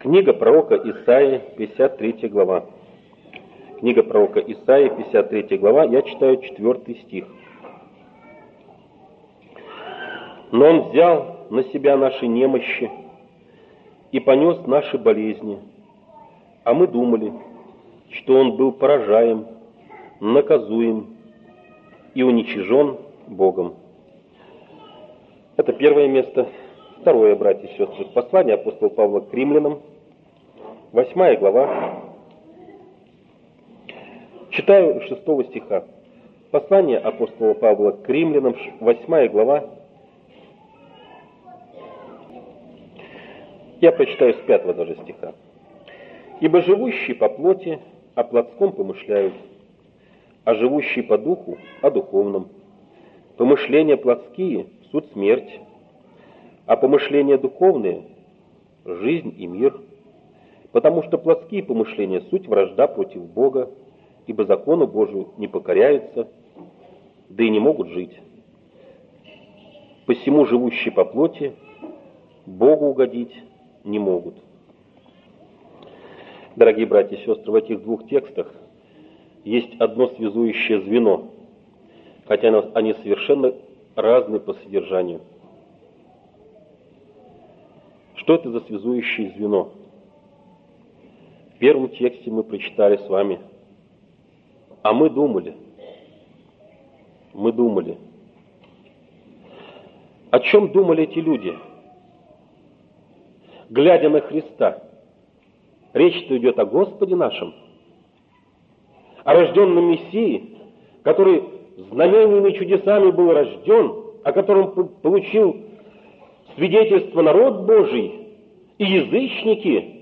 Книга пророка Исаии, 53 глава. Книга пророка Исаии, 53 глава, я читаю 4 стих. «Но Он взял на себя наши немощи и понес наши болезни, а мы думали, что Он был поражаем, наказуем и уничижен Богом». Это первое место. Второе, братья и сестры, послание апостола Павла к римлянам, 8 глава. Читаю 6 стиха. Послание апостола Павла к римлянам, 8 глава. Я прочитаю с 5 даже стиха. «Ибо живущие по плоти о плотском помышляют, а живущие по духу о духовном. Помышления плотские – суть смерть, а помышления духовные – жизнь и мир. Потому что плотские помышления – суть вражда против Бога, ибо закону Божию не покоряются, да и не могут жить. Посему живущие по плоти Богу угодить не могут». Дорогие братья и сестры, в этих двух текстах есть одно связующее звено, хотя они совершенно разные по содержанию. Что это за связующее звено? В первом тексте мы прочитали с вами: «А мы думали». Мы думали. О чем думали эти люди, глядя на Христа? Речь-то идет о Господе нашем, о рожденном Мессии, который знамениями и чудесами был рожден, о котором получил свидетельство народ Божий и язычники.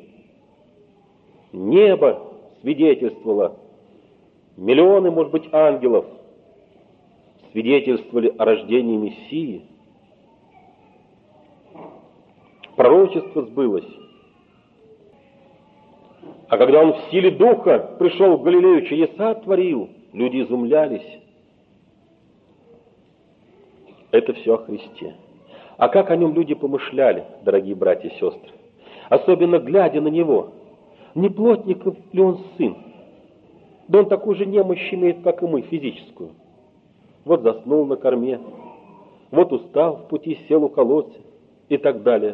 Небо свидетельствовало, миллионы, может быть, ангелов свидетельствовали о рождении Мессии. Пророчество сбылось. А когда Он в силе Духа пришел в Галилею, чудеса творил, люди изумлялись. Это все о Христе. А как о Нем люди помышляли, дорогие братья и сестры? Особенно глядя на Него. Не плотников ли Он сын? Да Он такую же немощь имеет, как и мы, физическую. Вот заснул на корме, вот устал в пути, сел у колодца и так далее.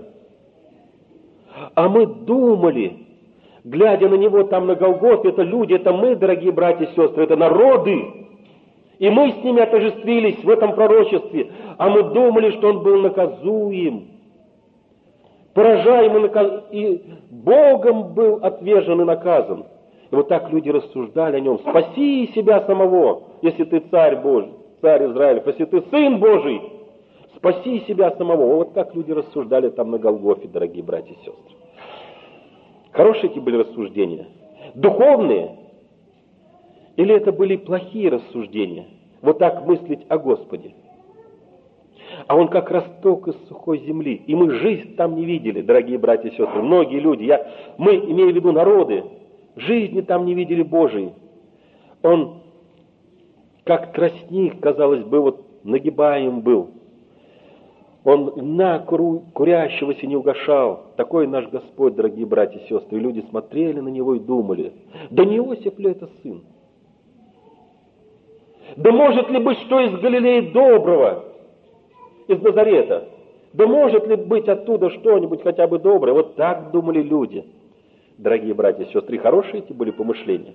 А мы думали, глядя на Него там на Голгофе, это люди, это мы, дорогие братья и сестры, это народы. И мы с ними отождествились в этом пророчестве. А мы думали, что Он был наказуем, поражаем и Богом был отвержен и наказан. И вот так люди рассуждали о Нем. Спаси себя самого, если ты царь Божий, царь Израилев, если ты сын Божий, спаси себя самого. Вот так люди рассуждали там на Голгофе, дорогие братья и сестры. Хорошие эти были рассуждения? Духовные? Или это были плохие рассуждения? Вот так мыслить о Господе. А Он как росток из сухой земли. И мы жизнь там не видели, дорогие братья и сестры. Многие люди, мы, имея в виду народы, жизни там не видели Божией. Он как тростник, казалось бы, вот нагибаем был. Он на курящегося не угошал. Такой наш Господь, дорогие братья и сестры. И люди смотрели на Него и думали: да не Иосиф ли это сын? Да может ли быть, что из Галилеи доброго, из Назарета? Да может ли быть оттуда что-нибудь хотя бы доброе? Вот так думали люди. Дорогие братья и сестры, хорошие эти были помышления.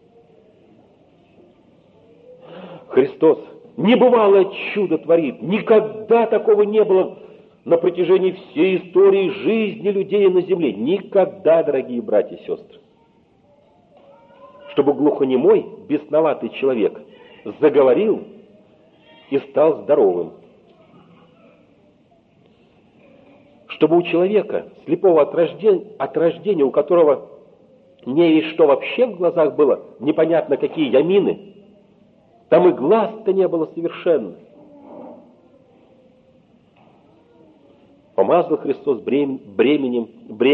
Христос небывалое чудо творит. Никогда такого не было на протяжении всей истории жизни людей на земле. Никогда, дорогие братья и сестры. Чтобы глухонемой, бесноватый человек заговорил и стал здоровым. Чтобы у человека, слепого от рождения, у которого не весь что вообще в глазах было, непонятно какие ямины, там и глаз-то не было совершенно. Помазал Христос брением,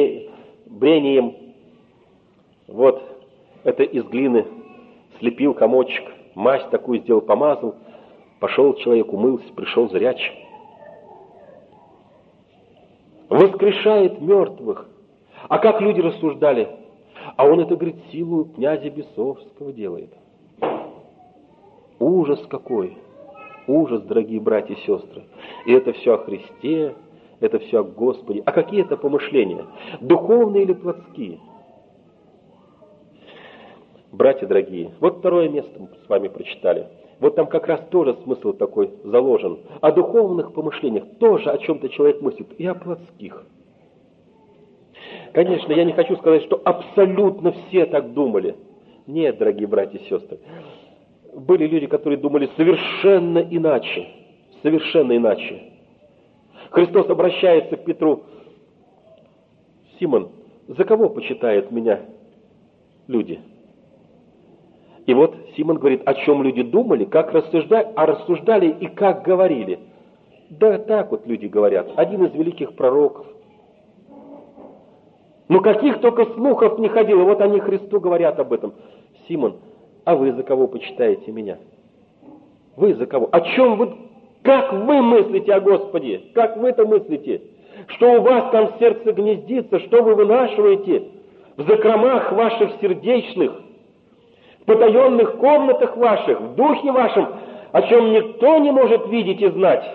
вот это из глины слепил комочек, мазь такую сделал, помазал, пошел человек, умылся, пришел зрячий. Воскрешает мертвых, А как люди рассуждали? А он это, говорит, силу князя Бесовского делает. Ужас какой! Ужас, дорогие братья и сестры. И это все о Христе, это все о Господе. А какие это помышления? Духовные или плотские? Братья дорогие, вот второе место мы с вами прочитали. Вот там как раз тоже смысл такой заложен. О духовных помышлениях тоже о чем-то человек мыслит. И о плотских. Конечно, я не хочу сказать, что абсолютно все так думали. Нет, дорогие братья и сестры. Были люди, которые думали совершенно иначе. Совершенно иначе. Христос обращается к Петру. Симон, за кого почитают меня люди? И вот Симон говорит, о чем люди думали, как рассуждали, а рассуждали и как говорили. Да так вот люди говорят. Один из великих пророков. Ну каких только слухов не ходило, вот они Христу говорят об этом. Симон, а вы за кого почитаете меня? Вы за кого? О чем вы, как вы мыслите о Господе? Как вы-то мыслите? Что у вас там в сердце гнездится? Что вы вынашиваете в закромах ваших сердечных? В потаенных комнатах ваших, в духе вашем, о чем никто не может видеть и знать?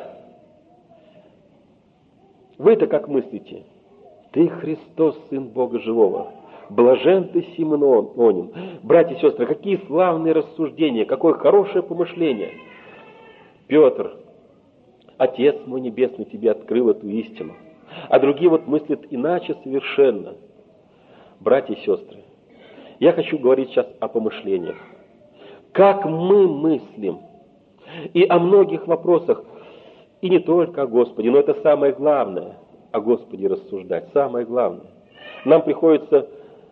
Вы-то как мыслите? Ты Христос, Сын Бога Живого. Блажен ты, Симон Онин. Братья и сестры, какие славные рассуждения, какое хорошее помышление. Петр, Отец мой Небесный тебе открыл эту истину. А другие вот мыслят иначе совершенно. Братья и сестры, я хочу говорить сейчас о помышлениях. Как мы мыслим. И о многих вопросах. И не только о Господе, но это самое главное. О Господе рассуждать. Самое главное. Нам приходится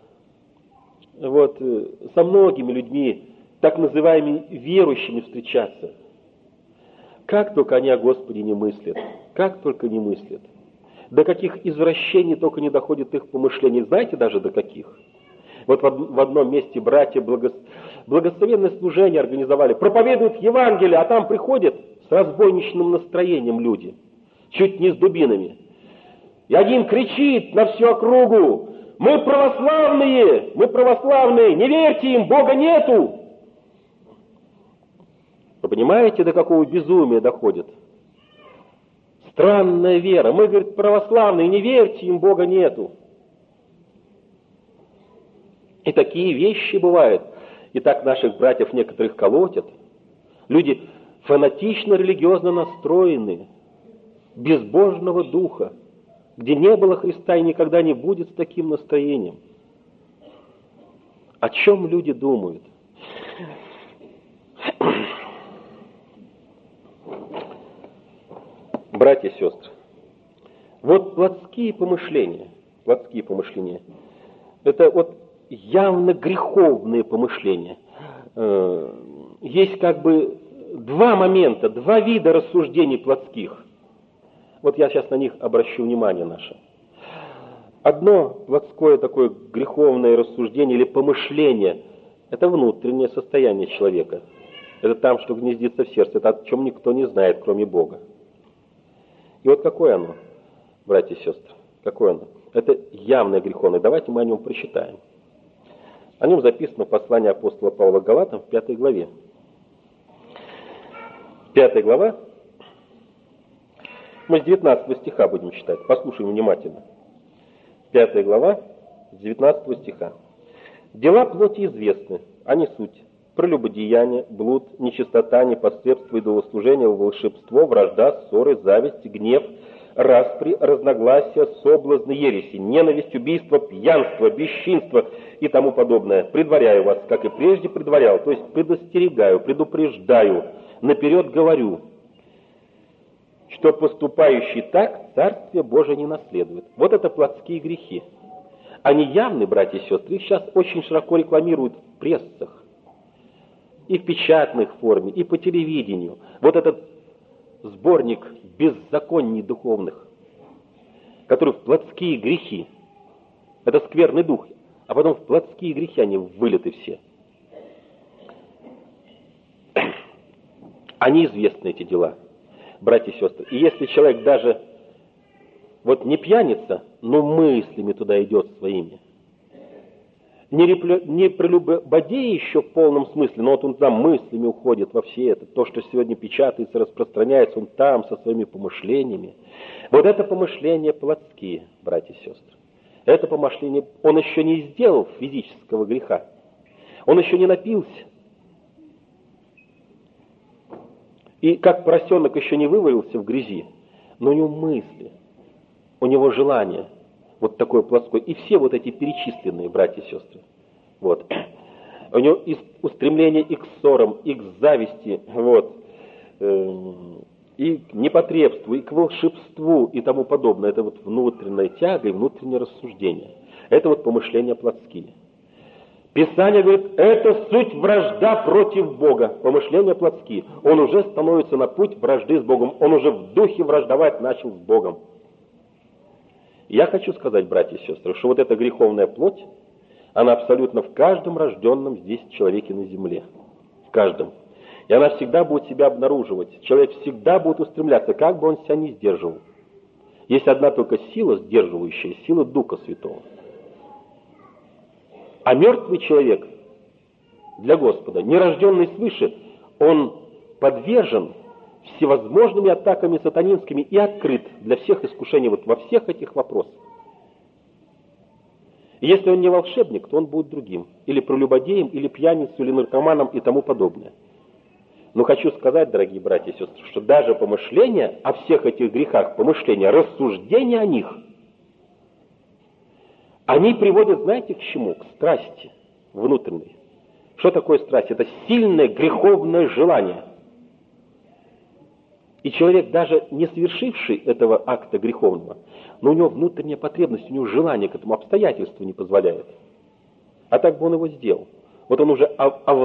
со многими людьми, так называемыми верующими, встречаться. Как только они о Господе не мыслят. Как только не мыслят. До каких извращений только не доходит их помышления. Знаете даже до каких? Вот в одном месте братья благословенное служение организовали. Проповедуют Евангелие, а там приходят с разбойничным настроением люди. Чуть не с дубинами. И один кричит на всю округу: мы православные, не верьте им, Бога нету. Вы понимаете, до какого безумия доходит? Странная вера. Мы, говорит, православные, не верьте им, Бога нету. И такие вещи бывают. И так наших братьев некоторых колотят. Люди фанатично религиозно настроены, безбожного духа, где не было Христа и никогда не будет с таким настроением. О чем люди думают? Братья и сестры, вот плотские помышления, это вот явно греховные помышления. Есть как бы два момента, два вида рассуждений плотских. Вот я сейчас на них обращу внимание наше. Одно плотское такое греховное рассуждение или помышление – это внутреннее состояние человека. Это там, что гнездится в сердце, это о чем никто не знает, кроме Бога. И вот какое оно, братья и сестры, какое оно? Это явное греховное. Давайте мы о нем прочитаем. О нем записано в послании апостола Павла к Галатам в 5 главе. 5 глава. Мы с 19 стиха будем читать. Послушаем внимательно. 5 глава, с 19 стиха. «Дела плоти известны, они суть: прелюбодеяние, блуд, нечистота, непотребство, идолослужение, волшебство, вражда, ссоры, зависть, гнев, распри, разногласия, соблазны, ереси, ненависть, убийство, пьянство, бесчинство и тому подобное. Предваряю вас, как и прежде предварял, то есть предостерегаю, предупреждаю, наперед говорю, что поступающий так Царствие Божие не наследует». Вот это плотские грехи. Они явны, братья и сестры, их сейчас очень широко рекламируют в прессах. И в печатной форме, и по телевидению. Вот этот сборник беззаконий духовных, который в плотские грехи. Это скверный дух. А потом в плотские грехи они вылиты все. Они известны, эти дела, братья и сестры. И если человек даже вот не пьяница, но мыслями туда идет своими. Не прелюбодей еще в полном смысле, но вот он там мыслями уходит во все это. То, что сегодня печатается, распространяется, он там со своими помышлениями. Вот это помышления плотские, братья и сестры. Это помышление, он еще не сделал физического греха. Он еще не напился. И как поросенок еще не вывалился в грязи, но у него мысли, у него желание. Вот такое плоское. И все вот эти перечисленные, братья и сестры. Вот. У него и устремление и к ссорам, и к зависти, вот, и к непотребству, и к волшебству, и тому подобное. Это вот внутренняя тяга и внутреннее рассуждение. Это вот помышления плотские. Писание говорит, это суть вражда против Бога. Помышления плотские. Он уже становится на путь вражды с Богом. Он уже в духе враждовать начал с Богом. Я хочу сказать, братья и сестры, что вот эта греховная плоть, она абсолютно в каждом рожденном здесь человеке на земле. В каждом. И она всегда будет себя обнаруживать. Человек всегда будет устремляться, как бы он себя не сдерживал. Есть одна только сила сдерживающая, сила Духа Святого. А мертвый человек для Господа, нерожденный свыше, он подвержен всевозможными атаками сатанинскими и открыт для всех искушений вот во всех этих вопросах. И если он не волшебник, то он будет другим. Или прелюбодеем, или пьяницей, или наркоманом и тому подобное. Но хочу сказать, дорогие братья и сестры, что даже помышления о всех этих грехах, помышления, рассуждения о них, они приводят, знаете, к чему? К страсти внутренней. Что такое страсть? Это сильное греховное желание. И человек, даже не совершивший этого акта греховного, но у него внутренняя потребность, у него желание к этому, обстоятельству не позволяет. А так бы он его сделал. Вот он уже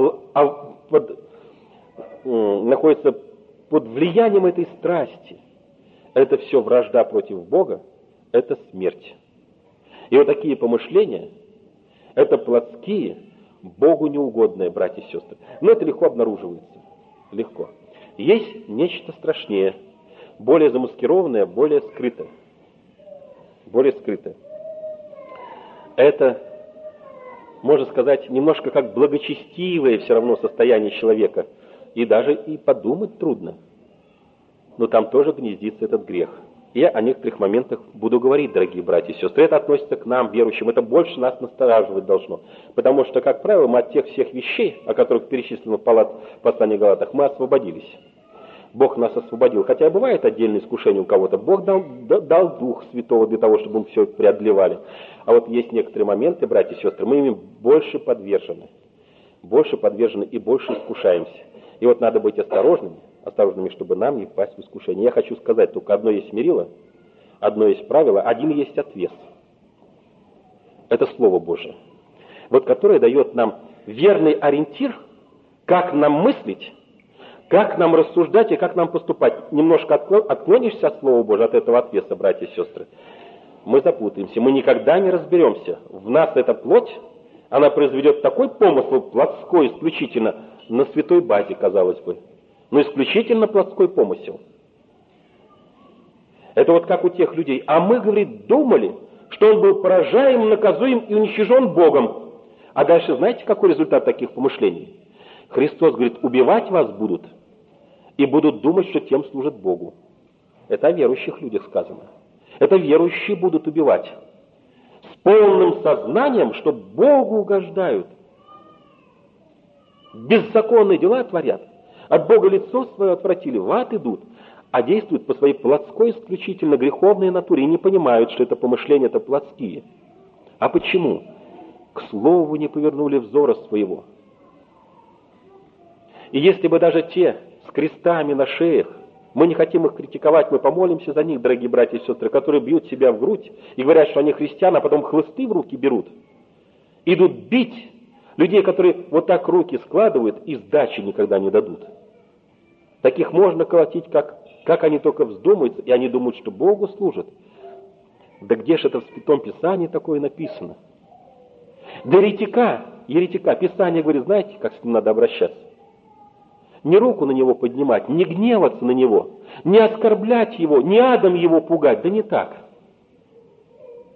находится под влиянием этой страсти. Это все вражда против Бога, это смерть. И вот такие помышления, это плотские, Богу неугодные, братья и сестры. Но это легко обнаруживается. Легко. Есть нечто страшнее, более замаскированное, более скрытое. Более скрытое. Это, можно сказать, немножко как благочестивое все равно состояние человека. И даже и подумать трудно. Но там тоже гнездится этот грех. Я о некоторых моментах буду говорить, дорогие братья и сестры. Это относится к нам, верующим. Это больше нас настораживать должно. Потому что, как правило, мы от тех всех вещей, о которых перечислено в послании Галатах, мы освободились. Бог нас освободил. Хотя бывает отдельное искушение у кого-то. Бог дал Дух Святого для того, чтобы мы все это преодолевали. А вот есть некоторые моменты, братья и сестры, мы ими больше подвержены. Больше подвержены и больше искушаемся. И вот надо быть осторожными, чтобы нам не впасть в искушение. Я хочу сказать, только одно есть мерило, одно есть правило, один есть отвес. Это Слово Божие. Вот которое дает нам верный ориентир, как нам мыслить, как нам рассуждать и как нам поступать. Немножко отклонишься от Слова Божия, от этого отвеса, братья и сестры, мы запутаемся, мы никогда не разберемся. В нас эта плоть, она произведет такой помысл плотской исключительно на святой базе, казалось бы. Но исключительно плотской помысел. Это вот как у тех людей. А мы, говорит, думали, что он был поражаем, наказуем и уничтожен Богом. А дальше знаете, какой результат таких помышлений? Христос говорит, убивать вас будут, и будут думать, что тем служат Богу. Это о верующих людях сказано. Это верующие будут убивать. С полным сознанием, что Богу угождают. Беззаконные дела творят. От Бога лицо свое отвратили, в ад идут, а действуют по своей плотской, исключительно греховной натуре и не понимают, что это помышления, это плотские. А почему? К слову не повернули взора своего. И если бы даже те с крестами на шеях, мы не хотим их критиковать, мы помолимся за них, дорогие братья и сестры, которые бьют себя в грудь и говорят, что они христиане, а потом хлысты в руки берут, идут бить людей, которые вот так руки складывают и сдачи никогда не дадут. Таких можно колотить, как они только вздумаются, и они думают, что Богу служат. Да где же это в Святом Писании такое написано? Да еретика, Писание говорит, знаете, как с ним надо обращаться? Не руку на него поднимать, не гневаться на него, не оскорблять его, не адом его пугать, да не так.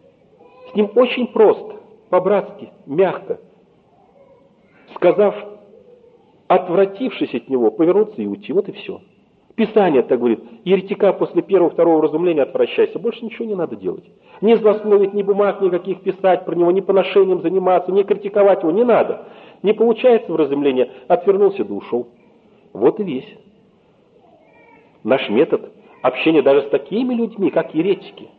ним очень просто, по-братски, мягко, сказав, отвратившись от него, повернуться и уйти. Вот и все. Писание так говорит: еретика после первого-второго разумления отвращайся. Больше ничего не надо делать. Не злословить, ни бумаг никаких писать про него, ни поношением заниматься, не критиковать его, не надо. Не получается вразумление, отвернулся да ушел. Вот и весь наш метод общения даже с такими людьми, как еретики.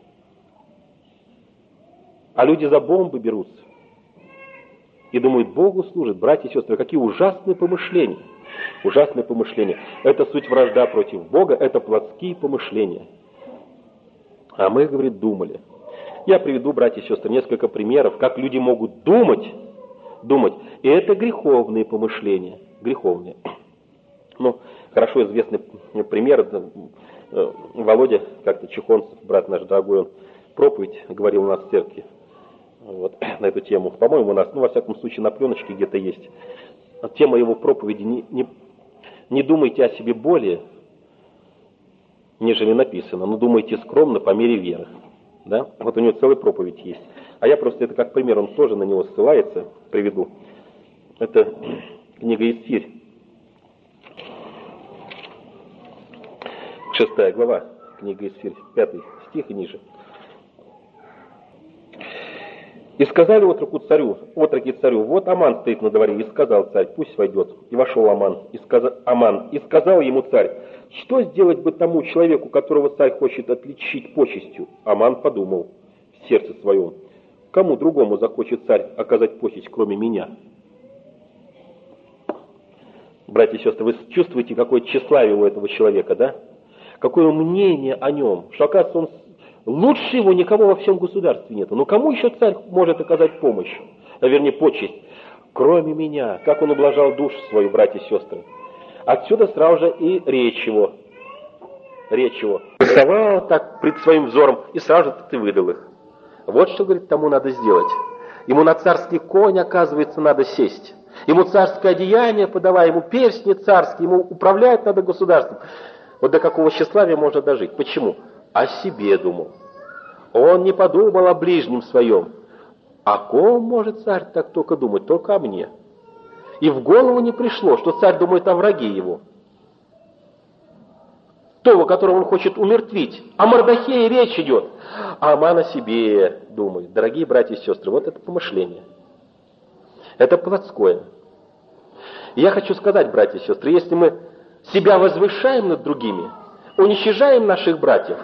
А люди за бомбы берутся и думают, Богу служат. Братья и сестры, какие ужасные помышления. Ужасные помышления. Это суть вражда против Бога, это плотские помышления. А мы, говорит, думали. Я приведу, братья и сестры, несколько примеров, как люди могут думать. И это греховные помышления. Греховные. Ну, хорошо известный пример. Володя, как-то Чехонцев, брат наш дорогой, он проповедь говорил у нас в церкви вот, на эту тему. По-моему, у нас, во всяком случае, на пленочке где-то есть. Тема его проповеди: не думайте о себе более, нежели написано, но думайте скромно по мере веры. Да? Вот у него целая проповедь есть. А я просто это как пример, он тоже на него ссылается, приведу. Это книга Исфирь, 6 глава, книга Исфирь, 5 стих и ниже. «И сказали отроки царю, вот Аман стоит на дворе, и сказал царь, пусть войдет. И вошел Аман, и сказал ему царь, что сделать бы тому человеку, которого царь хочет отличить почестью? Аман подумал в сердце своем, кому другому захочет царь оказать почесть, кроме меня?» Братья и сестры, вы чувствуете, какое тщеславие у этого человека, да? Какое мнение о нем, что, оказывается, он лучше его никого во всем государстве нету. Но кому еще царь может оказать помощь, вернее, почесть, кроме меня? Как он ублажал душу свою, братья и сестры. Отсюда сразу же и речь его. Рисовал так пред своим взором, и сразу же ты выдал их. Вот что, говорит, тому надо сделать. Ему на царский конь, оказывается, надо сесть. Ему царское одеяние подавай, ему перстни царские, ему управлять надо государством. Вот до какого тщеславия можно дожить. Почему? О себе думал. Он не подумал о ближнем своем. О ком может царь так только думать? Только о мне. И в голову не пришло, что царь думает о враге его. Того, которого он хочет умертвить. О Мордохее речь идет. А Аман о себе думает. Дорогие братья и сестры, вот это помышление. Это плотское. И я хочу сказать, братья и сестры, если мы себя возвышаем над другими, уничижаем наших братьев,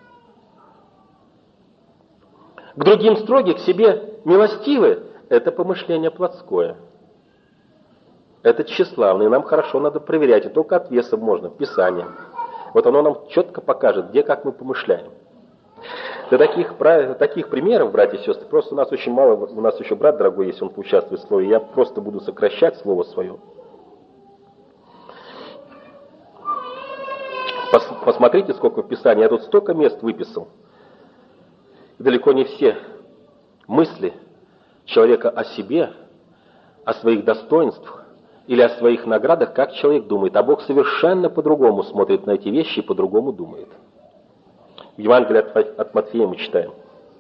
к другим строги, к себе милостивы, это помышление плотское. Это тщеславное, и нам хорошо надо проверять, и только от веса можно, Писание. Вот оно нам четко покажет, где, как мы помышляем. Для таких примеров, братья и сестры, просто у нас очень мало, у нас еще брат дорогой, если он поучаствует в слове, я просто буду сокращать слово свое. Посмотрите, сколько в Писании. Я тут столько мест выписал. Далеко не все мысли человека о себе, о своих достоинствах или о своих наградах, как человек думает. А Бог совершенно по-другому смотрит на эти вещи и по-другому думает. В Евангелии от Матфея мы читаем.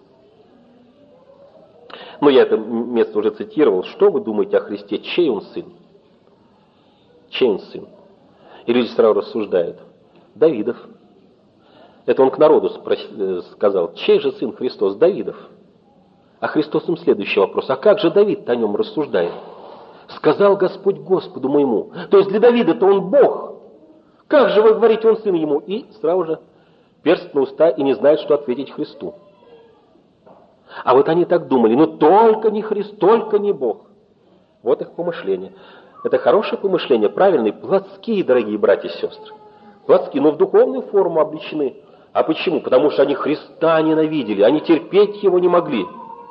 Я это место уже цитировал. Что вы думаете о Христе? Чей он сын? Чей он сын? И люди сразу рассуждают. Давидов. Это он к народу сказал. Чей же сын Христос? Давидов. А Христос им следующий вопрос. А как же Давид-то о нем рассуждает? Сказал Господь Господу моему. То есть для Давида-то он Бог. Как же вы говорите, он сын ему? И сразу же перст на уста и не знает, что ответить Христу. А вот они так думали. Только не Христ, только не Бог. Вот их помышление. Это хорошее помышление, правильные, плотские, дорогие братья и сестры. Плотские, но в духовную форму обличены. А почему? Потому что они Христа ненавидели, они терпеть его не могли.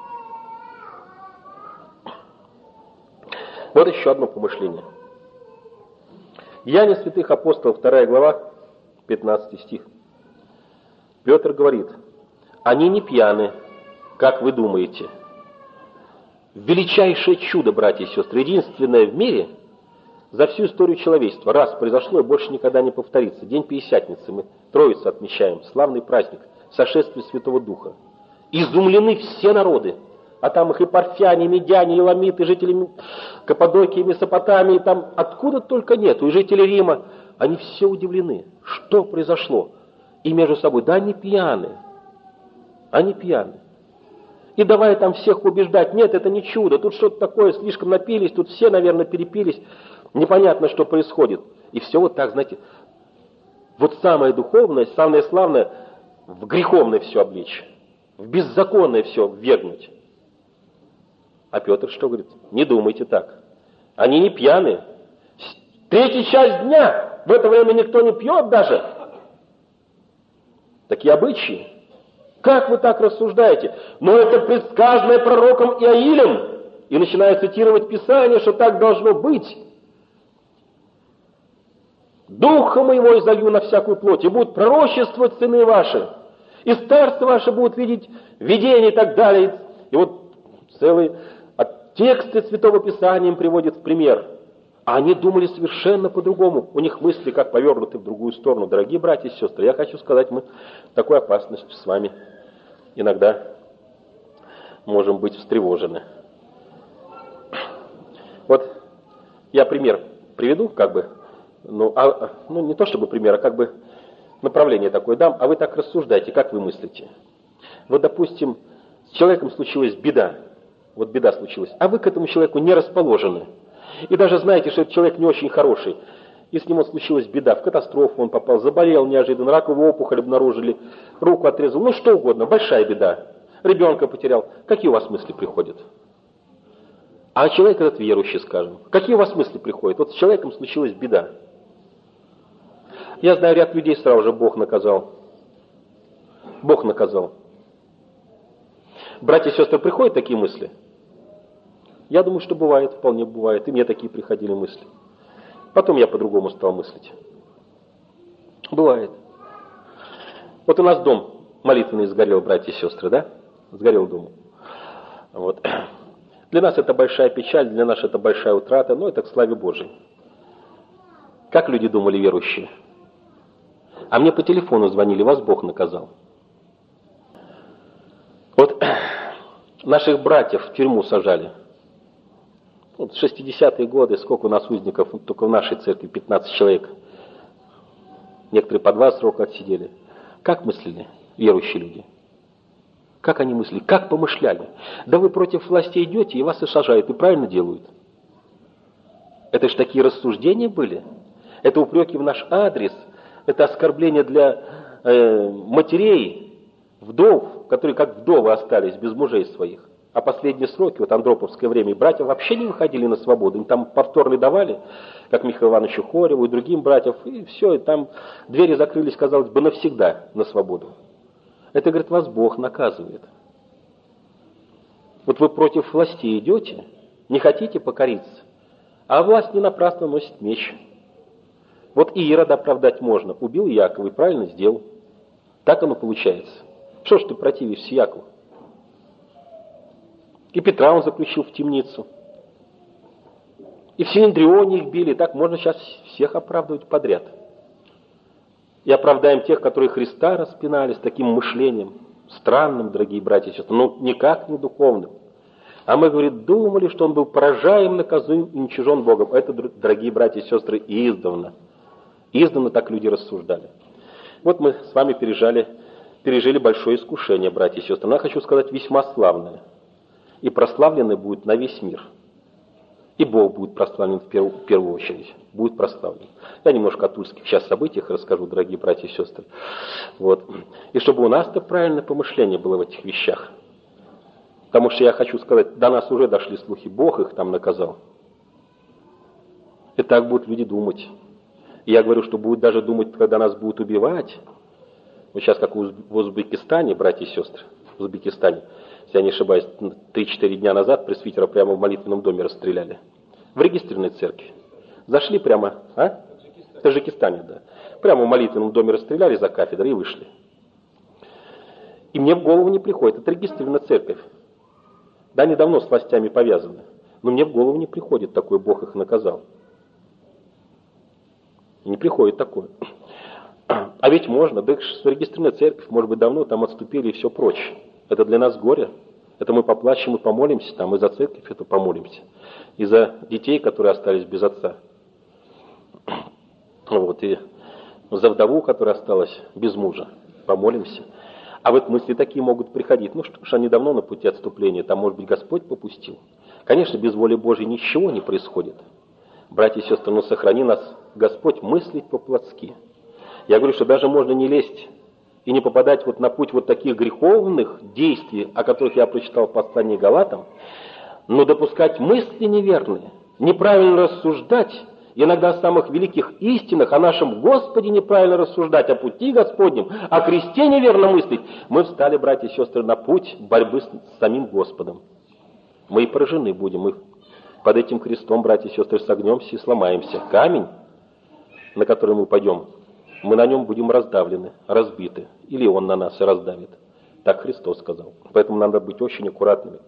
Вот еще одно помышление. Деяния святых апостолов, 2 глава, 15 стих. Петр говорит, они не пьяны, как вы думаете. Величайшее чудо, братья и сестры, единственное в мире, за всю историю человечества, раз произошло и больше никогда не повторится. День Пятидесятницы, мы Троицу отмечаем, славный праздник, сошествие Святого Духа. Изумлены все народы, А там их и парфяне, и медяне, и ламиты, и жители Каппадокии, Месопотамии, там откуда только нету, и жители Рима. Они все удивлены, что произошло. И между собой, да они пьяны. Они пьяны. И давай там всех убеждать, нет, это не чудо, тут что-то такое, слишком напились, тут все, наверное, перепились, непонятно, что происходит. И все вот так, знаете, вот самое духовное, самое славное, в греховное все обличь, в беззаконное все ввергнуть. А Петр что говорит? Не думайте так. Они не пьяные. Третья часть дня, в это время никто не пьет даже. Такие обычаи. Как вы так рассуждаете? Но это предсказанное пророком Иоилем. И начинает цитировать Писание, что так должно быть. Духа моего изолью на всякую плоть, и будут пророчествовать сыны ваши, и старцы ваши будут видеть видения и так далее. И вот целые тексты Святого Писания им приводят в пример. А они думали совершенно по-другому. У них мысли как повернуты в другую сторону. Дорогие братья и сестры, я хочу сказать, мы такой опасностью с вами иногда можем быть встревожены. Вот я пример приведу, как бы, не то чтобы пример, а как бы направление такое дам, а вы так рассуждайте, как вы мыслите. Вот, допустим, с человеком случилась беда, вот беда случилась, а вы к этому человеку не расположены. И даже знаете, что этот человек не очень хороший. И с ним случилась беда, в катастрофу он попал, заболел неожиданно, раковую опухоль обнаружили, руку отрезал, ну что угодно, большая беда. Ребенка потерял. Какие у вас мысли приходят? А человек этот верующий, скажем. Какие у вас мысли приходят? Вот с человеком случилась беда. Я знаю, ряд людей сразу же Бог наказал. Бог наказал. Братья и сестры, приходят такие мысли? Я думаю, что бывает, вполне бывает. И мне такие приходили мысли. Потом я по-другому стал мыслить. Бывает. Вот у нас дом молитвенный сгорел, братья и сестры, да? Сгорел дом. Вот. Для нас это большая печаль, для нас это большая утрата, но это к славе Божией. Как люди думали верующие? А мне по телефону звонили, вас Бог наказал. Вот наших братьев в тюрьму сажали. Вот 60-е годы, сколько у нас узников, только в нашей церкви 15 человек. Некоторые по 2 срока отсидели. Как мыслили верующие люди? Как они мыслили? Как помышляли? Да вы против власти идете, и вас и сажают, и правильно делают. Это ж такие рассуждения были. Это упреки в наш адрес. Это оскорбление для матерей, вдов, которые как вдовы остались без мужей своих. А последние сроки, вот андроповское время, братья вообще не выходили на свободу. Им там повторный давали, как Михаилу Ивановичу Хореву и другим братьям. И все, и там двери закрылись, казалось бы, навсегда на свободу. Это, говорит, вас Бог наказывает. Вот вы против власти идете, не хотите покориться, а власть не напрасно носит меч. Вот и Ирода оправдать можно. Убил Якова и правильно сделал. Так оно получается. Что ж ты противишься Якову? И Петра он заключил в темницу. И в Синедрионе их били. Так можно сейчас всех оправдывать подряд. И оправдаем тех, которые Христа распинали с таким мышлением. Странным, дорогие братья и сестры. Но никак не духовным. А мы, говорит, думали, что он был поражаем, наказуем и уничижен Богом. Это, дорогие братья и сестры, издавна. Издавна так люди рассуждали. Вот мы с вами пережили большое искушение, братья и сестры. Но я хочу сказать, весьма славное. И прославленный будет на весь мир. И Бог будет прославлен в первую очередь. Будет прославлен. Я немножко о тульских сейчас событиях расскажу, дорогие братья и сестры. Вот. И чтобы у нас-то правильное помышление было в этих вещах. Потому что я хочу сказать, до нас уже дошли слухи, Бог их там наказал. И так будут люди думать. И я говорю, что будут даже думать, когда нас будут убивать. Вот сейчас, как в Узбекистане, братья и сестры, в Узбекистане, если я не ошибаюсь, 3-4 дня назад пресвитера прямо в молитвенном доме расстреляли. В регистрированной церкви. Зашли прямо, в Таджикистане, да. Прямо в молитвенном доме расстреляли за кафедрой и вышли. И мне в голову не приходит. Это регистрированная церковь. Да, они давно с властями повязаны. Но мне в голову не приходит такой, Бог их наказал. Не приходит такое. А ведь можно, да зарегистрированная церковь, может быть, давно там отступили и все прочее. Это для нас горе. Это мы поплачем и помолимся, там и за церковь это помолимся, и за детей, которые остались без отца. Вот, и за вдову, которая осталась без мужа, помолимся. А вот мысли такие могут приходить. Ну что ж, они давно на пути отступления, там, может быть, Господь попустил. Конечно, без воли Божьей ничего не происходит. Братья и сестры, ну сохрани нас, Господь, мыслить по-плотски. Я говорю, что даже можно не лезть и не попадать вот на путь вот таких греховных действий, о которых я прочитал в послании Галатам, но допускать мысли неверные, неправильно рассуждать, иногда о самых великих истинах, о нашем Господе неправильно рассуждать, о пути Господнем, о кресте неверно мыслить, мы встали, братья и сестры, на путь борьбы с самим Господом. Мы и поражены будем, мы под этим крестом, братья и сестры, согнемся и сломаемся. Камень, на который мы пойдем, мы на нем будем раздавлены, разбиты, или он на нас и раздавит. Так Христос сказал. Поэтому надо быть очень аккуратными.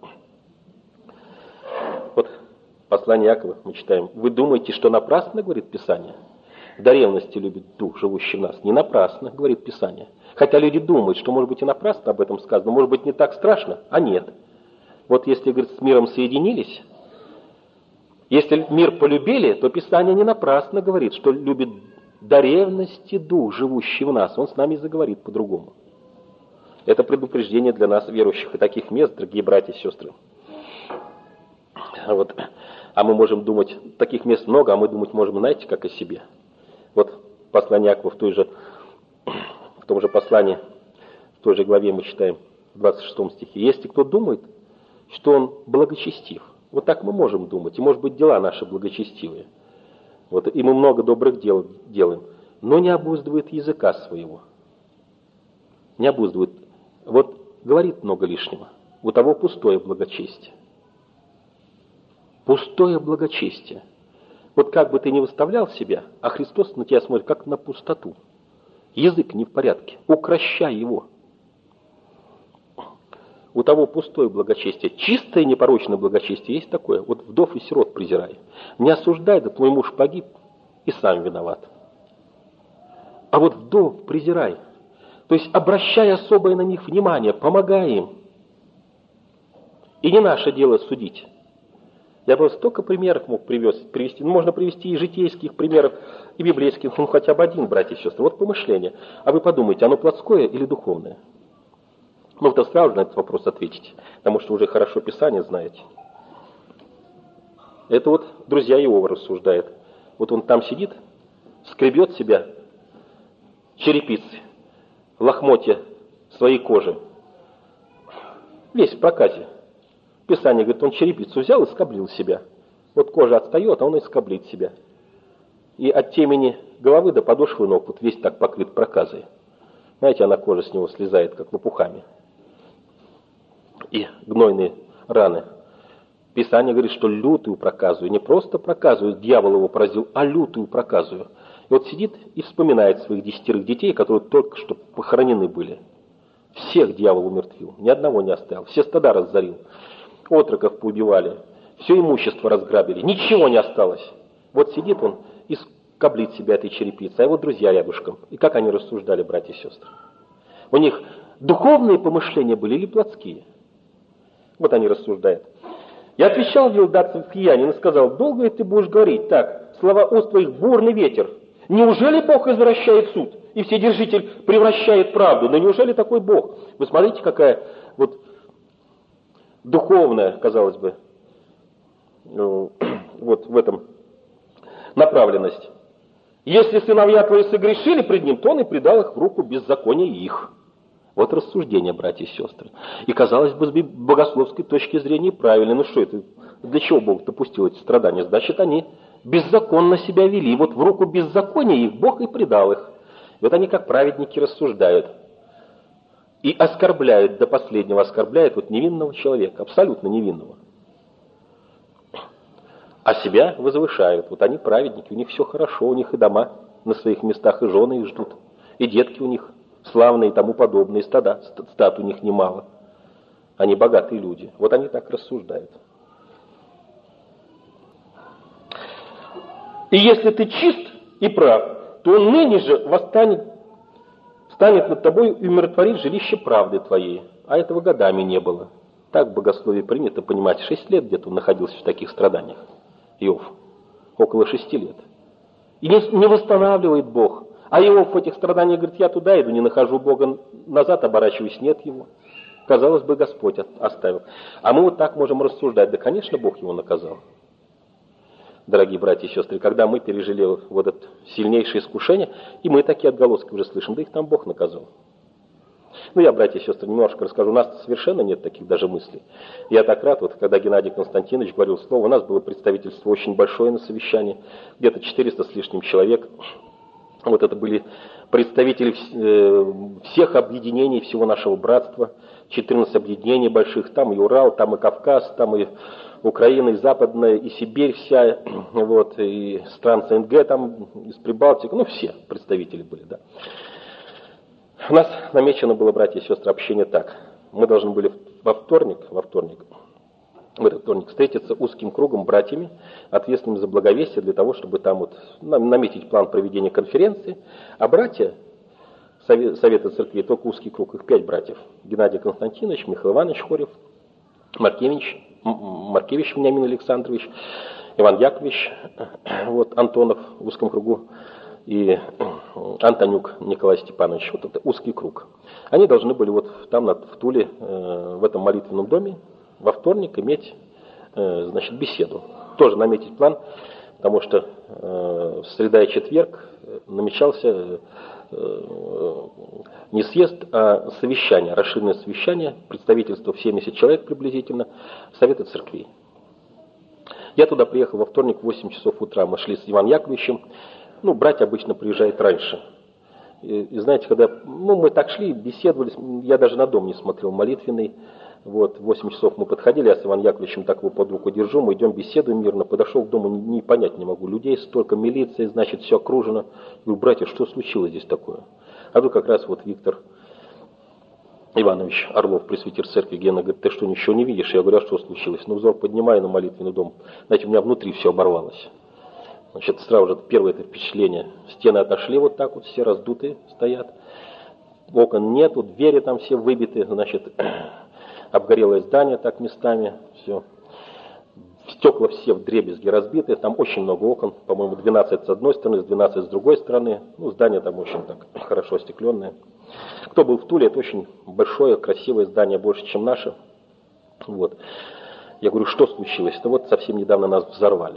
Вот послание Иакова мы читаем. Вы думаете, что напрасно, говорит Писание? До ревности любит Дух, живущий в нас. Не напрасно, говорит Писание. Хотя люди думают, что, может быть, и напрасно об этом сказано, может быть, не так страшно, а нет. Вот если, говорит, с миром соединились, если мир полюбили, то Писание не напрасно говорит, что любит до ревности Дух, живущий в нас. Он с нами заговорит по-другому. Это предупреждение для нас, верующих, и таких мест, дорогие братья и сестры. Вот. А мы можем думать, таких мест много, а мы думать можем, знаете, как о себе. Вот послание Иакова в том же послании, в той же главе мы читаем, в 26 стихе. Если кто думает, что он благочестив, вот так мы можем думать, и, может быть, дела наши благочестивые. Вот, и мы много добрых дел делаем, но не обуздывает языка своего. Не обуздывает. Вот говорит много лишнего. У того пустое благочестие. Пустое благочестие. Вот как бы ты ни выставлял себя, а Христос на тебя смотрит как на пустоту. Язык не в порядке. Укращай его. У того пустое благочестие. Чистое непорочное благочестие есть такое. Вот вдов и сирот презирай. Не осуждай, да твой муж погиб и сам виноват. А вот вдов презирай. То есть обращай особое на них внимание, помогай им. И не наше дело судить. Я бы столько примеров мог привести. Можно привести и житейских примеров, и библейских, ну хотя бы один, братья и сестры. Вот помышление. А вы подумайте, оно плотское или духовное? Ну, вы сразу на этот вопрос ответите, потому что уже хорошо Писание знаете. Это вот друзья Иова рассуждает. Вот он там сидит, скребет себя черепицы, лохмотья своей кожи. Весь в проказе. Писание говорит, он черепицу взял и скоблил себя. Вот кожа отстает, а он и скоблит себя. И от темени головы до подошвы ног вот весь так покрыт проказой. Знаете, она кожа с него слезает, как лопухами. И гнойные раны. Писание говорит, что лютую проказую, не просто проказую, дьявол его поразил, а лютую проказую. И вот сидит и вспоминает своих 10 детей, которые только что похоронены были. Всех дьявол умертвил, ни одного не оставил, все стада разорил, отроков поубивали, все имущество разграбили, ничего не осталось. Вот сидит он и скоблит себя этой черепицей, а его друзья рядышком. И как они рассуждали, братья и сестры? У них духовные помышления были или плотские? Вот они рассуждают. Я отвечал Вилдацу Киянин и сказал, долго ли ты будешь говорить так, слова уст твоих бурный ветер. Неужели Бог извращает суд, и Вседержитель превращает правду? Но неужели такой Бог? Вы смотрите, какая вот духовная, казалось бы, вот в этом направленность. Если сыновья твои согрешили пред ним, то он и предал их в руку беззакония их. Вот рассуждение, братья и сестры. И, казалось бы, с богословской точки зрения правильно. Ну что это? Для чего Бог допустил эти страдания? Значит, они беззаконно себя вели. Вот в руку беззакония их Бог и предал их. И вот они, как праведники, рассуждают. И оскорбляют, до последнего оскорбляют вот невинного человека, абсолютно невинного. А себя возвышают. Вот они праведники, у них все хорошо, у них и дома на своих местах, и жены их ждут, и детки у них славные и тому подобные, стад у них немало. Они богатые люди. Вот они так рассуждают. И если ты чист и прав, то он ныне же станет над тобой и умиротворит жилище правды твоей. А этого годами не было. Так в богословии принято понимать, 6 лет где-то он находился в таких страданиях. Иов. Около 6 лет. И не восстанавливает Бог. А Иов в этих страданиях говорит, я туда иду, не нахожу Бога, назад оборачиваюсь, нет его. Казалось бы, Господь оставил. А мы вот так можем рассуждать. Да, конечно, Бог его наказал. Дорогие братья и сестры, когда мы пережили вот это сильнейшее искушение, и мы такие отголоски уже слышим, да их там Бог наказал. Ну, я, братья и сестры, немножко расскажу. У нас совершенно нет таких даже мыслей. Я так рад, вот когда Геннадий Константинович говорил слово, у нас было представительство очень большое на совещании, где-то 400 с лишним человек. Вот это были представители всех объединений всего нашего братства, 14 объединений больших, там и Урал, там и Кавказ, там и Украина, и Западная, и Сибирь вся, вот, и стран СНГ, там, из Прибалтики, ну, все представители были, да. У нас намечено было, братья и сестры, общение так. Мы должны были в этот вторник встретиться узким кругом братьями, ответственными за благовестие, для того, чтобы там вот наметить план проведения конференции. А братья Совета Церкви, только узкий круг, их 5 братьев. Геннадий Константинович, Михаил Иванович Хорев, Маркевич Вениамин Александрович, Иван Яковлевич, вот, Антонов в узком кругу, и Антонюк Николай Степанович. Вот это узкий круг. Они должны были вот там, в Туле, в этом молитвенном доме, во вторник иметь, значит, беседу. Тоже наметить план, потому что среда и четверг намечался не съезд, а совещание, расширенное совещание, представительство в 70 человек приблизительно, Совета Церквей. Я туда приехал во вторник в 8 часов утра. Мы шли с Иваном Яковлевичем. Ну, братья обычно приезжают раньше. И знаете, когда мы так шли, беседовали, я даже на дом не смотрел молитвенный. Вот, в 8 часов мы подходили, я с Иваном Яковлевичем так его под руку держу, мы идем, беседуем мирно. Подошел к дому, не понять не могу. Людей столько, милиции, значит, все окружено. Говорю, братья, что случилось здесь такое? А тут как раз вот Виктор Иванович Орлов, пресвитер церкви, Гена, говорит, ты что, ничего не видишь? Я говорю, а что случилось? Ну, взор поднимаю на молитвенный дом. Знаете, у меня внутри все оборвалось. Значит, сразу же первое это впечатление. Стены отошли вот так вот, все раздутые стоят. Окон нету, двери там все выбиты, значит, обгорелое здание так местами, все. Стекла все вдребезги разбиты, там очень много окон, по-моему, 12 с одной стороны, 12 с другой стороны. Ну, здание там очень так хорошо остекленное. Кто был в Туле, это очень большое, красивое здание, больше, чем наше. Вот. Я говорю, что случилось? Да вот совсем недавно нас взорвали.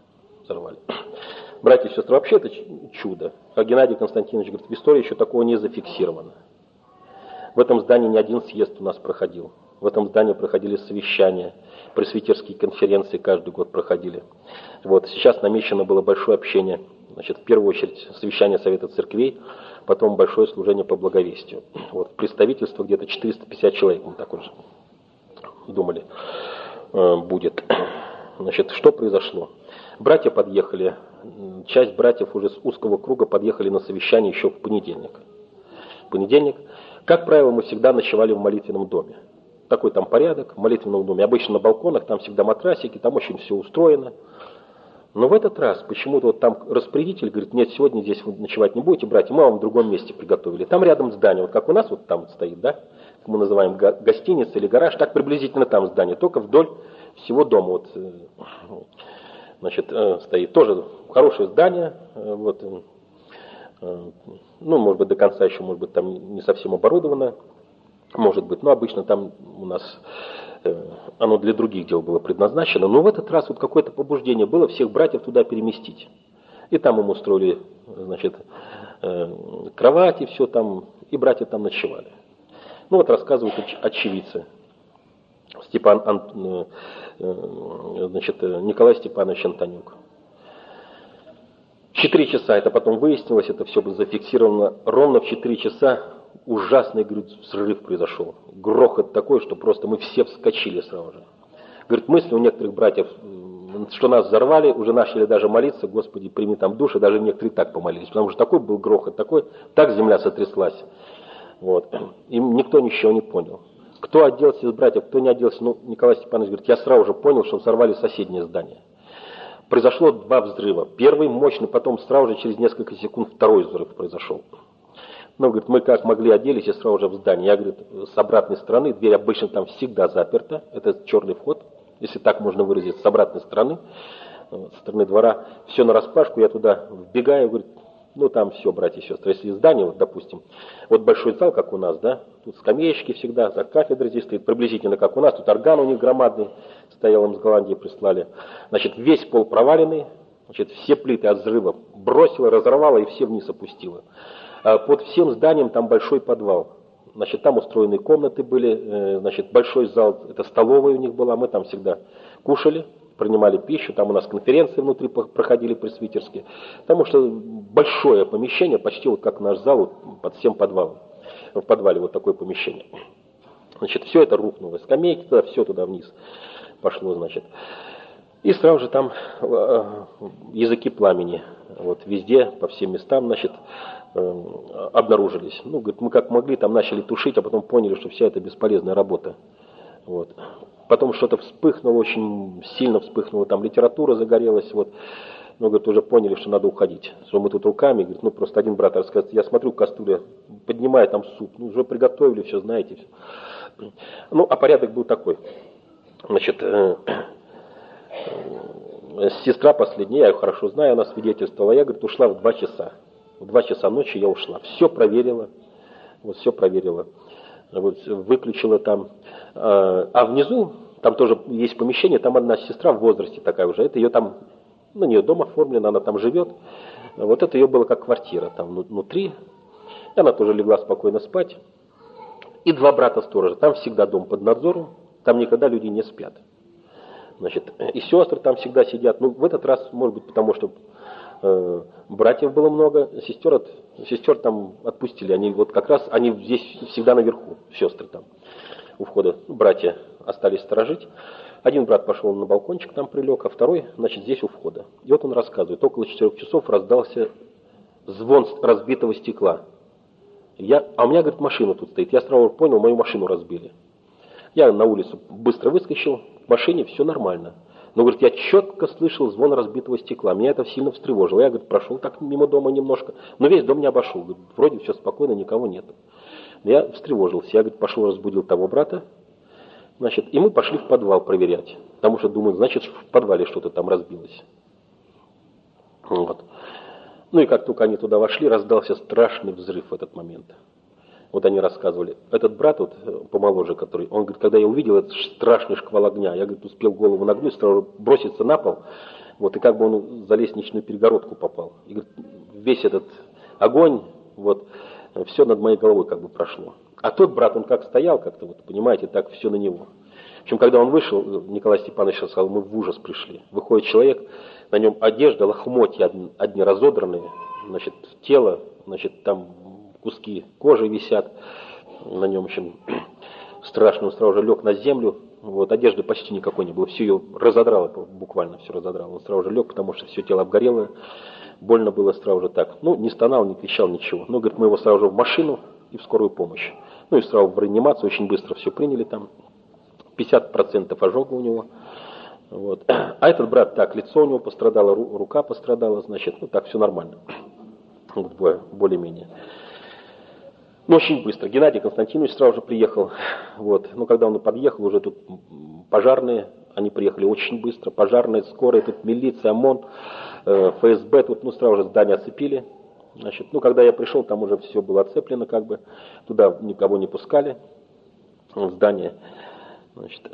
Братья и сестры, вообще это чудо. Как Геннадий Константинович говорит, в истории еще такого не зафиксировано. В этом здании не один съезд у нас проходил. В этом здании проходили совещания, пресвитерские конференции каждый год проходили. Вот, сейчас намечено было большое общение. Значит, в первую очередь совещание Совета Церквей, потом большое служение по благовестию. Вот, представительство где-то 450 человек, мы так уже думали, будет. Значит, что произошло? Братья подъехали, часть братьев уже с узкого круга подъехали на совещание еще в понедельник. Как правило, мы всегда ночевали в молитвенном доме. Такой там порядок в молитвенном доме. Обычно на балконах, там всегда матрасики, там очень все устроено. Но в этот раз почему-то вот там распорядитель говорит, нет, сегодня здесь вы ночевать не будете, братья, мы вам в другом месте приготовили. Там рядом здание, вот как у нас вот там вот стоит, да, как мы называем гостиница или гараж, так приблизительно там здание, только вдоль всего дома вот, значит, стоит. Тоже хорошее здание, вот, ну, может быть, до конца еще, может быть, там не совсем оборудовано, может быть, но обычно там у нас оно для других дел было предназначено, но в этот раз вот какое-то побуждение было всех братьев туда переместить. И там им устроили, значит, кровати, все там, и братья там ночевали. Ну вот рассказывают очевидцы. Значит, Николай Степанович Антонюк. 4 часа, это потом выяснилось, это все было зафиксировано, ровно в 4 часа ужасный, говорит, взрыв произошел. Грохот такой, что просто мы все вскочили сразу же. Говорит, мысли у некоторых братьев, что нас взорвали, уже начали даже молиться, Господи, прими там души, даже некоторые так помолились, потому что такой был грохот, такой, так земля сотряслась. Вот. И никто ничего не понял. Кто оделся из братьев, кто не оделся, ну, Николай Степанович говорит, я сразу же понял, что взорвали соседнее здание. Произошло 2 взрыва. Первый мощный, потом сразу же через несколько секунд второй взрыв произошел. Ну, говорит, мы как могли оделись и сразу же в здание. Я, говорит, с обратной стороны, дверь обычно там всегда заперта, это черный вход, если так можно выразиться, с обратной стороны, со стороны двора, все нараспашку, я туда вбегаю, говорит, ну там все, братья и сестры, если здание, вот, допустим, вот большой зал, как у нас, да, тут скамеечки всегда, за кафедрой здесь стоит, приблизительно как у нас, тут орган у них громадный, стоял, им с Голландии прислали, значит, весь пол проваленный, значит, все плиты от взрыва бросила, разорвала и все вниз опустила. Под всем зданием там большой подвал. Значит, там устроены комнаты были, значит, большой зал, это столовая у них была, мы там всегда кушали, принимали пищу, там у нас конференции внутри проходили пресвитерские, потому что большое помещение, почти вот как наш зал, вот, под всем подвалом. В подвале вот такое помещение. Значит, все это рухнуло, скамейки туда, все туда вниз пошло, значит. И сразу же там языки пламени, вот везде, по всем местам, значит, обнаружились. Ну, говорит, мы как могли, там начали тушить, а потом поняли, что вся это бесполезная работа. Вот. Потом что-то вспыхнуло, очень сильно вспыхнуло, там литература загорелась, вот. Ну, говорит, уже поняли, что надо уходить. Что мы тут руками, говорит, ну, просто один брат рассказывает, я смотрю, кастрюля, поднимаю там суп, ну, уже приготовили, все, знаете. Ну, а порядок был такой. Значит, сестра последняя, я ее хорошо знаю, она свидетельствовала, я, говорит, ушла в 2 часа. В 2 часа ночи я ушла. Все проверила. Вот все проверила. Вот, выключила там. А внизу, там тоже есть помещение, там одна сестра в возрасте такая уже. Это ее там, ну, не ее дом оформлен, она там живет. Вот это ее было как квартира там внутри. И она тоже легла спокойно спать. И 2 брата-сторожа. Там всегда дом под надзором. Там никогда люди не спят. Значит, и сестры там всегда сидят. Ну, в этот раз, может быть, потому что братьев было много, сестер там отпустили. Они вот как раз, они здесь всегда наверху, сестры там у входа. Братья остались сторожить. Один брат пошел на балкончик, там прилег, а второй, значит, здесь у входа. И вот он рассказывает, около 4 часов раздался звон разбитого стекла. А у меня, говорит, машина тут стоит. Я сразу понял, мою машину разбили. Я на улицу быстро выскочил, в машине все нормально. Но, говорит, я четко слышал звон разбитого стекла. Меня это сильно встревожило. Я, говорит, прошел так мимо дома немножко, но весь дом не обошел. Говорит, вроде все спокойно, никого нет. Но я встревожился. Я, говорит, пошел, разбудил того брата. Значит, и мы пошли в подвал проверять. Потому что, думаю, значит, в подвале что-то там разбилось. Вот. Ну и как только они туда вошли, раздался страшный взрыв в этот момент. Вот они рассказывали. Этот брат, вот помоложе, который, он говорит, когда я увидел этот страшный шквал огня, я, говорит, успел голову нагнуть, сразу броситься на пол, вот, и как бы он за лестничную перегородку попал. И, говорит, весь этот огонь, вот, все над моей головой как бы прошло. А тот брат, он как стоял, как-то, вот, понимаете, так все на него. В общем, когда он вышел, Николай Степанович сказал, мы в ужас пришли. Выходит человек, на нем одежда, лохмотья одни разодранные, значит, тело, значит, там куски кожи висят на нем, в общем, страшно, он сразу же лег на землю, вот, одежды почти никакой не было, все ее разодрало, буквально все разодрало, он сразу же лег, потому что все тело обгорело, больно было сразу же так, ну, не стонал, не кричал, ничего, ну, говорит, мы его сразу же в машину и в скорую помощь, ну, и сразу в реанимацию, очень быстро все приняли там, 50% ожога у него, вот, а этот брат, так, лицо у него пострадало, рука пострадала, значит, ну, так, все нормально, более-менее. Ну, очень быстро. Геннадий Константинович сразу же приехал. Вот. Ну, когда он подъехал, уже тут пожарные, они приехали очень быстро. Пожарные, скорая, тут милиция, ОМОН, ФСБ, тут, ну, сразу же здание оцепили. Значит, ну, когда я пришел, там уже все было оцеплено, как бы. Туда никого не пускали, в здание. Значит,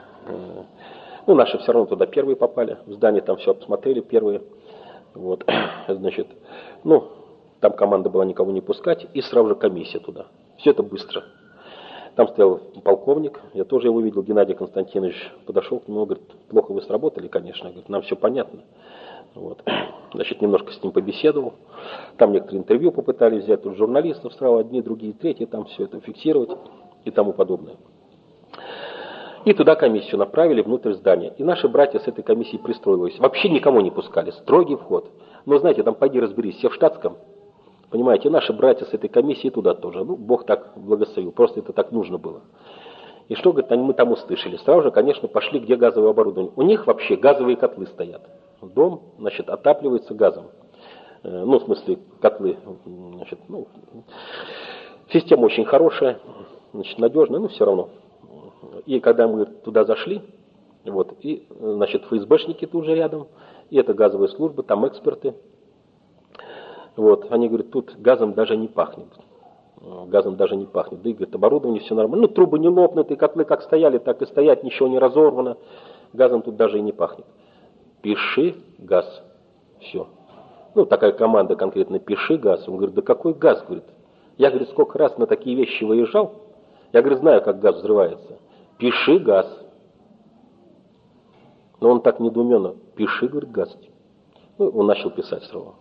ну, наши все равно туда первые попали. В здание там все посмотрели первые. Вот. Значит, ну, там команда была никого не пускать, и сразу же комиссия туда. Все это быстро. Там стоял полковник, я тоже его видел, Геннадий Константинович подошел к нему, говорит, плохо вы сработали, конечно, говорит, нам все понятно. Вот. Значит, немножко с ним побеседовал. Там некоторые интервью попытались взять, тут журналистов сразу, одни, другие, третьи, там все это фиксировать и тому подобное. И туда комиссию направили внутрь здания. И наши братья с этой комиссией пристроились. Вообще никому не пускали, строгий вход. Но знаете, там пойди разберись, все в штатском. Понимаете, наши братья с этой комиссии туда тоже. Ну, Бог так благословил, просто это так нужно было. И что, говорит, мы там услышали? Сразу же, конечно, пошли, где газовое оборудование. У них вообще газовые котлы стоят. Дом, значит, отапливается газом. ну, в смысле, котлы, значит, ну, система очень хорошая, значит, надежная, но все равно. И когда мы туда зашли, вот, и, значит, ФСБшники тут же рядом, и это газовая служба, там эксперты, вот, они говорят, тут газом даже не пахнет. Газом даже не пахнет. Да и, говорит, оборудование все нормально. Ну, трубы не лопнут, и котлы как стояли, так и стоят, ничего не разорвано. Газом тут даже и не пахнет. Пиши газ. Все. Ну, такая команда конкретно, пиши газ. Он говорит, да какой газ, говорит. Я, говорит, сколько раз на такие вещи выезжал. Я, говорит, знаю, как газ взрывается. Пиши газ. Но он так недоуменно. Пиши, говорит, газ. Ну, он начал писать сразу.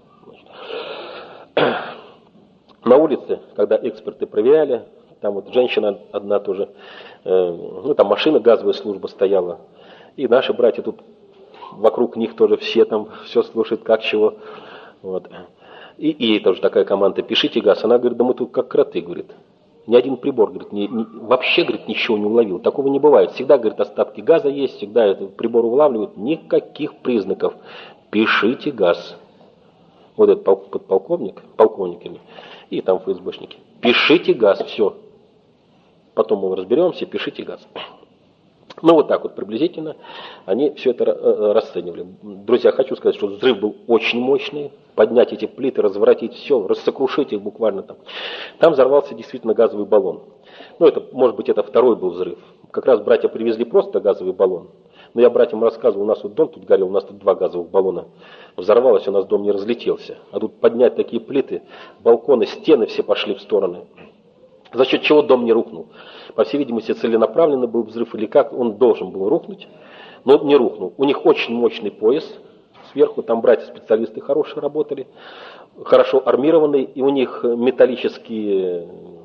На улице, когда эксперты проверяли, там вот женщина одна тоже, ну там машина, газовая служба стояла, и наши братья тут вокруг них тоже все там все слушают, как чего. Вот. И ей тоже такая команда, пишите газ. Она говорит, да мы тут как кроты, говорит. Ни один прибор, говорит, вообще, говорит, ничего не уловил. Такого не бывает. Всегда, говорит, остатки газа есть, всегда этот прибор улавливают. Никаких признаков. Пишите газ. Вот этот подполковник, полковник, и там ФСБшники. Пишите газ, все. Потом мы разберемся, пишите газ. Ну, вот так вот приблизительно они все это расценивали. Друзья, хочу сказать, что взрыв был очень мощный. Поднять эти плиты, разворотить все, рассокрушить их буквально там. Там взорвался действительно газовый баллон. Ну, это, может быть, это второй был взрыв. Как раз братья привезли просто газовый баллон. Но я братьям рассказывал, у нас вот дом тут горел, у нас тут 2 газовых баллона. Взорвалось, у нас дом не разлетелся. А тут поднять такие плиты, балконы, стены все пошли в стороны. За счет чего дом не рухнул. По всей видимости, целенаправленный был взрыв или как, он должен был рухнуть, но не рухнул. У них очень мощный пояс сверху, там братья-специалисты хорошие работали, хорошо армированные, и у них металлические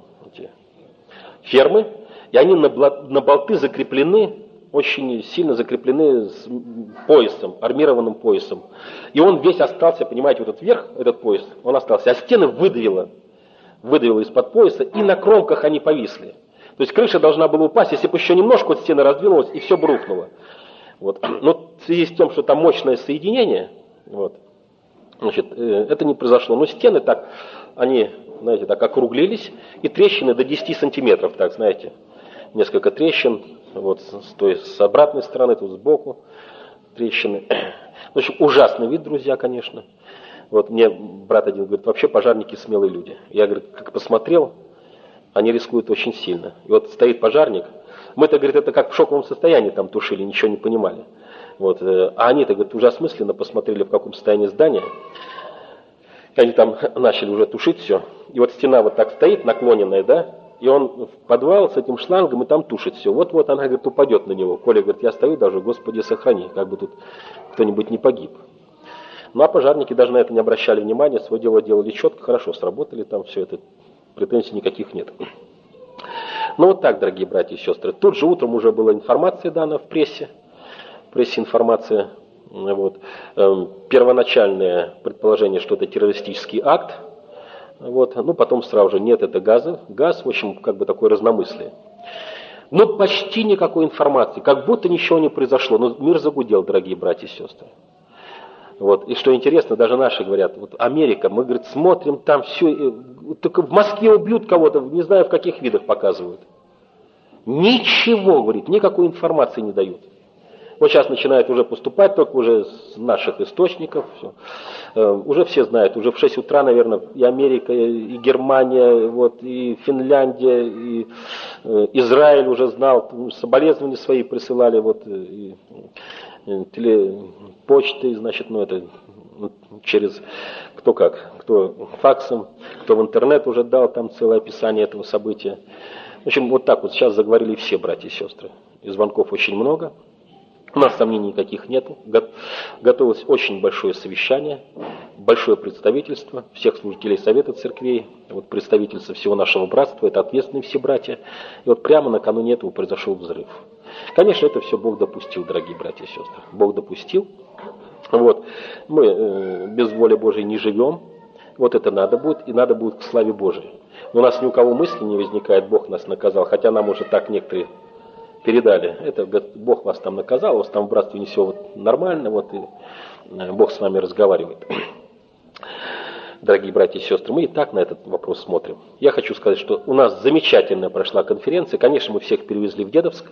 фермы, и они на болты закреплены, очень сильно закреплены с поясом, армированным поясом. И он весь остался, понимаете, вот этот верх, этот пояс, он остался, а стены выдавило из-под пояса, и на кромках они повисли. То есть крыша должна была упасть, если бы еще немножко вот стена раздвинулась, и все бы рухнуло. Вот. Но в связи с тем, что там мощное соединение, вот, значит, это не произошло. Но стены так, они, знаете, так округлились, и трещины до 10 сантиметров, так, знаете, несколько трещин, вот с обратной стороны, тут сбоку трещины. В общем, ужасный вид, друзья, конечно. Вот мне брат один говорит, вообще пожарники смелые люди. Я, говорит, как посмотрел, они рискуют очень сильно. И вот стоит пожарник, мы-то, говорит, это как в шоковом состоянии там тушили, ничего не понимали. Вот. А они-то, говорит, уже осмысленно посмотрели, в каком состоянии здания. И они там начали уже тушить все. И вот стена вот так стоит, наклоненная, да, и он в подвал с этим шлангом и там тушит все. Вот-вот она, говорит, упадет на него. Коля говорит, я стою даже, Господи, сохрани, как бы тут кто-нибудь не погиб. Ну а пожарники даже на это не обращали внимания, свое дело делали четко, хорошо сработали там, все это, претензий никаких нет. Ну вот так, дорогие братья и сестры. Тут же утром уже была информация дана в прессе информация. Вот. Первоначальное предположение, что это террористический акт. Вот. Ну потом сразу же нет, это газ, в общем, как бы такое разномыслие. Но почти никакой информации, как будто ничего не произошло. Но мир загудел, дорогие братья и сестры. Вот. И что интересно, даже наши говорят, вот Америка, мы, говорит, смотрим там все, только в Москве убьют кого-то, не знаю в каких видах показывают. Ничего, говорит, никакой информации не дают. Вот сейчас начинает уже поступать, только уже с наших источников. Все. Уже все знают, уже в 6 утра, наверное, и Америка, и Германия, вот, и Финляндия, и Израиль уже знал, соболезнования свои присылали, вот, и почтой, значит, ну это через кто как, кто факсом, кто в интернет уже дал там целое описание этого события. В общем, вот так вот сейчас заговорили все братья и сестры. И звонков очень много. У нас сомнений никаких нету. Готовилось очень большое совещание, большое представительство всех служителей Совета Церквей, вот представительство всего нашего братства, это ответственные все братья. И вот прямо накануне этого произошел взрыв. Конечно, это все Бог допустил, дорогие братья и сестры. Бог допустил. Вот. Мы без воли Божьей не живем. Вот это надо будет, и надо будет к славе Божией. Но у нас ни у кого мысли не возникает, Бог нас наказал, хотя нам уже так некоторые передали. Это, говорит, Бог вас там наказал, у вас там в братстве не все вот нормально, вот и Бог с вами разговаривает. дорогие братья и сестры, мы и так на этот вопрос смотрим. Я хочу сказать, что у нас замечательная прошла конференция. Конечно, мы всех перевезли в Дедовск.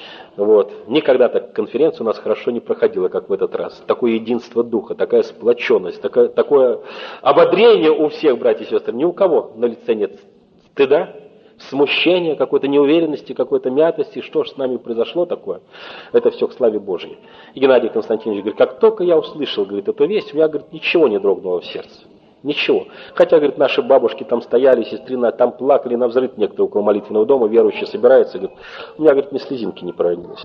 Вот. Никогда так конференция у нас хорошо не проходила, как в этот раз. Такое единство духа, такая сплоченность, такое ободрение у всех, братья и сестры. Ни у кого на лице нет стыда, смущения, какой-то неуверенности, какой-то мятости. Что же с нами произошло такое? Это все к славе Божьей. И Геннадий Константинович говорит, как только я услышал, говорит, эту весть, у меня, говорит, ничего не дрогнуло в сердце. Ничего. Хотя, говорит, наши бабушки там стояли, сестрина, там плакали навзрыд некоторые около молитвенного дома, верующие собираются, говорит, у меня, говорит, ни слезинки не проронилось.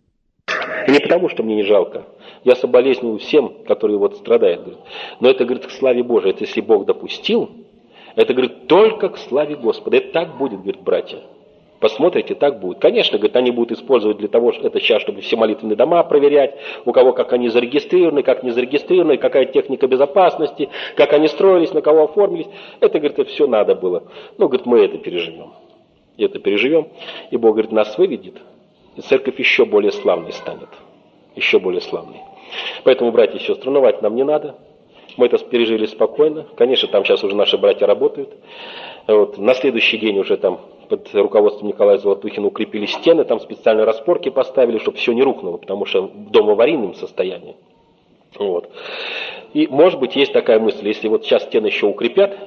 И не потому, что мне не жалко. Я соболезную всем, которые вот страдают, говорит. Но это, говорит, к славе Божией. Это если Бог допустил, это, говорит, только к славе Господа. Это так будет, говорит, братья. Посмотрите, так будет. Конечно, говорит, они будут использовать для того, что это сейчас, чтобы все молитвенные дома проверять, у кого как они зарегистрированы, как не зарегистрированы, какая техника безопасности, как они строились, на кого оформились. Это, говорит, это все надо было. Ну, говорит, мы это переживем. Это переживем, и Бог, говорит, нас выведет, и церковь еще более славной станет. Еще более славной. Поэтому, братья и сестры, унывать нам не надо. Мы это пережили спокойно. Конечно, там сейчас уже наши братья работают. Вот. На следующий день уже там под руководством Николая Золотухина укрепили стены, там специальные распорки поставили, чтобы все не рухнуло, потому что дом в аварийном состоянии. Вот. И, может быть, есть такая мысль, если вот сейчас стены еще укрепят,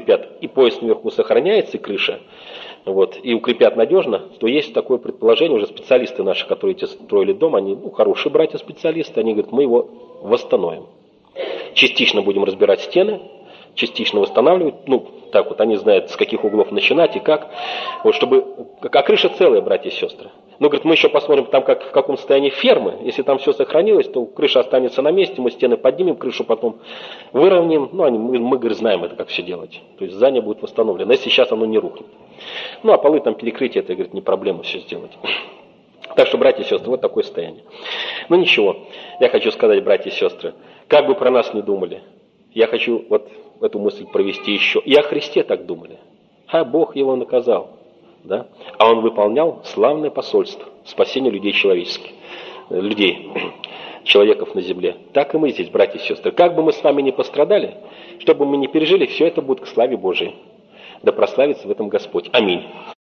и пояс наверху сохраняется, и крыша, вот, и укрепят надежно, то есть такое предположение, уже специалисты наши, которые эти строили дом, они, хорошие братья-специалисты, они говорят, мы его восстановим. Частично будем разбирать стены, частично восстанавливать, так вот, они знают, с каких углов начинать и как, вот, чтобы, а крыша целая, братья и сестры. Говорит, мы еще посмотрим там, как, в каком состоянии фермы, если там все сохранилось, то крыша останется на месте, мы стены поднимем, крышу потом выровняем, мы, говорит, знаем это, как все делать, то есть здание будет восстановлено, если сейчас оно не рухнет. А полы там перекрытие, это, говорит, не проблема все сделать. Так что, братья и сестры, вот такое состояние. Ничего, я хочу сказать, братья и сестры, как бы про нас ни думали, я хочу вот эту мысль провести еще. И о Христе так думали. А Бог его наказал. Да? А он выполнял славное посольство спасения людей человеческих. Человеков на земле. Так и мы здесь, братья и сестры. Как бы мы с вами ни пострадали, что бы мы ни пережили, все это будет к славе Божией. Да прославится в этом Господь. Аминь.